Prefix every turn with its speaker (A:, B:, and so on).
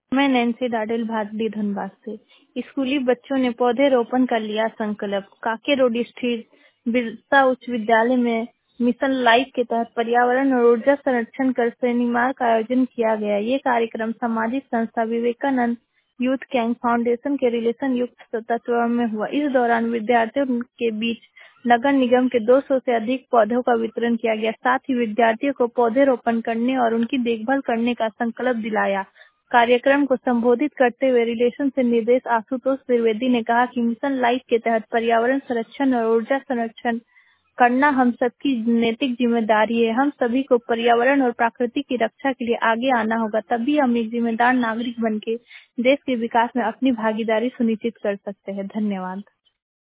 A: मैं नैन्सी डाडेल भादली धनबाद से। स्कूली बच्चों ने पौधे रोपण का लिया संकल्प। काके रोड स्थित बिरसा उच्च विद्यालय में मिशन लाइफ के तहत पर्यावरण और ऊर्जा संरक्षण कर सेमिनार का आयोजन किया गया। ये कार्यक्रम सामाजिक संस्था विवेकानंद यूथ कैंप फाउंडेशन के रिलेशन युक्त तत्वावधान में हुआ। इस दौरान विद्यार्थियों के बीच नगर निगम के 200 से अधिक पौधों का वितरण किया गया। साथ ही विद्यार्थियों को पौधे रोपण करने और उनकी देखभाल करने का संकल्प दिलाया। कार्यक्रम को संबोधित करते हुए रिलेशन से निर्देश आशुतोष त्रिवेदी ने कहा कि मिशन लाइफ के तहत पर्यावरण संरक्षण और ऊर्जा संरक्षण करना हम सबकी नैतिक जिम्मेदारी है। हम सभी को पर्यावरण और प्रकृति की रक्षा के लिए आगे आना होगा, तभी हम एक जिम्मेदार नागरिक बनके देश के विकास में अपनी भागीदारी सुनिश्चित कर सकते हैं। धन्यवाद।